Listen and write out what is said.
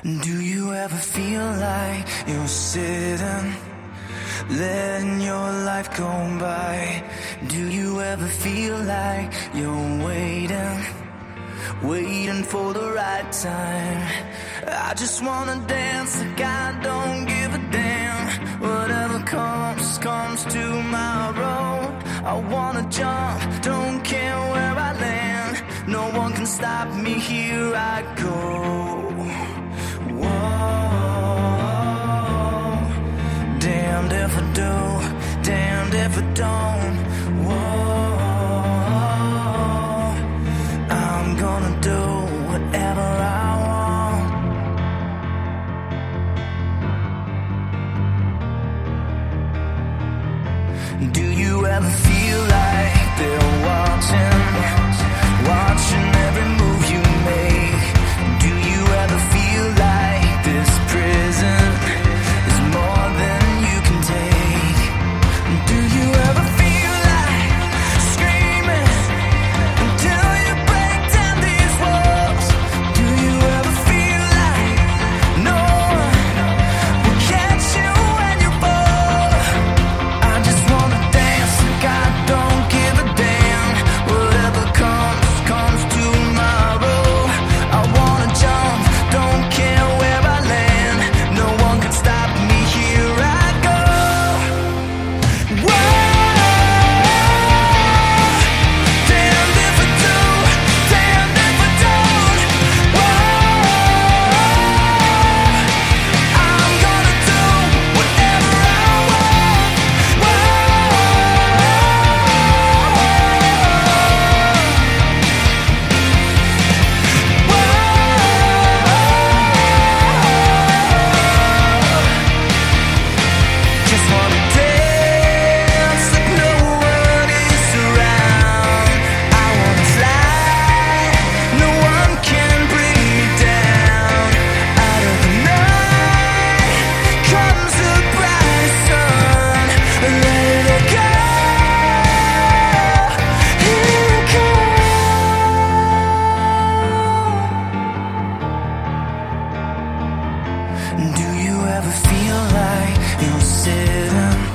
Do you ever feel like you're sitting, letting your life go by? Do you ever feel like you're waiting for the right time? I just wanna dance like I don't give a damn. Whatever comes tomorrow. I wanna jump, don't care where I land. No one can stop me, here I go. Whoa, damned if I do, damned if I don't. Whoa, I'm gonna do whatever I want. Do you ever feel like they're watching every move you make? Do you ever feel like this prison is more than you can take? Do you ever feel like screaming until you break down these walls? Do you ever feel like no one will catch you when you fall? I just wanna dance like I don't give a damn. Whatever comes tomorrow. I wanna jump, don't care where I land. No one can stop me, here I go. Whoa, damned if I do, damned if I don't. Whoa, I'm gonna do whatever I want. Just wanna dance like no one is around. I wanna fly, no one can bring me down. Out of the night comes a bright sun. Let it go, here it comes. Do you ever feel like you're sitting,